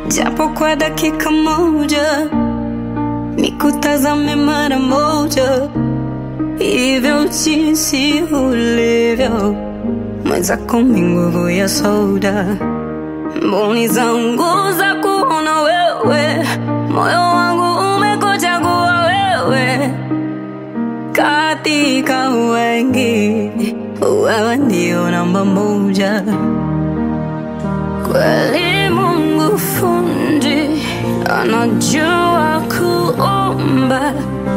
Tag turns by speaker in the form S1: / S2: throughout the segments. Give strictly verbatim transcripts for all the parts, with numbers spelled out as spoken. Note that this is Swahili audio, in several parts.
S1: japo kwa dakika moja, nikutazame mara moja, hivyo jinsi ulivyo, mwenzako mi nguvu ya soda. Mboni zangu za kuona wewe, moyo wangu umekuchagua wewe, katika wengi wewe ndio namba moja. Kweli Mungu fundi, anajua kuumba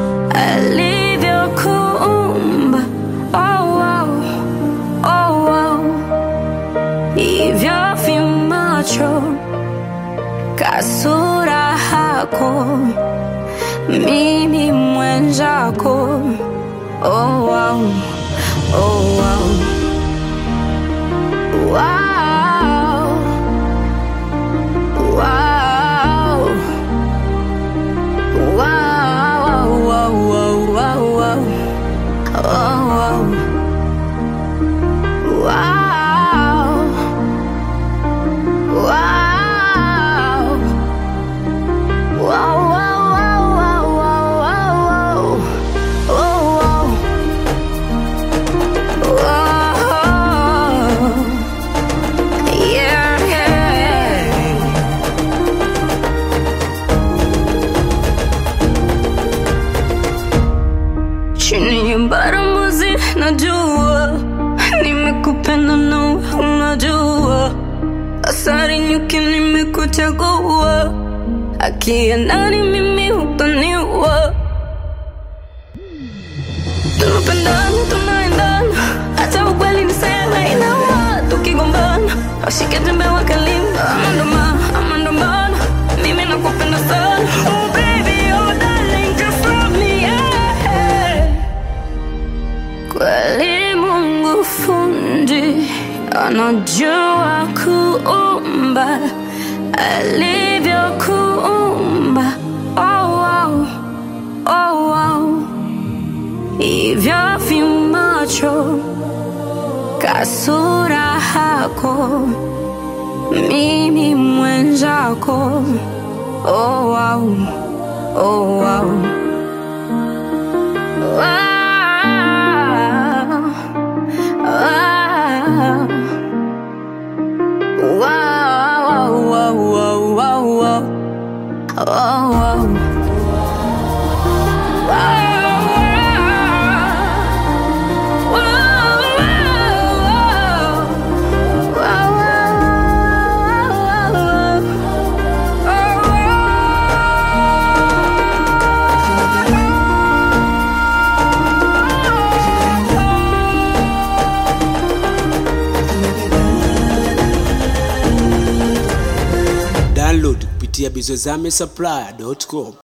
S1: alivyokuumba. Oh wow, oh wow, hivyo vimacho, kasura hako, mimi mwenzako. Oh wow, oh wow, wow. Chini ya baramuzi najua, nimekupenda na unajua, asari nyuki nimekuchagua, akia nani mimi utaniua. Tunapendana, tunaendana, hata ukweli nisema inauma. Tukigombana, washike jembe wakalimba. Amandoma, amandoma, mimi nakupenda sana. Oh baby, oh darling, just love me, yeah. Kweli Mungu fundi, anajua kuumba alivyokuumba. Oh wow, oh wow, hivyo vimacho, kasura hako, mimi mwenzako. Oh wow, oh wow, wow.
S2: Download kupitia bizozame supplier dot com.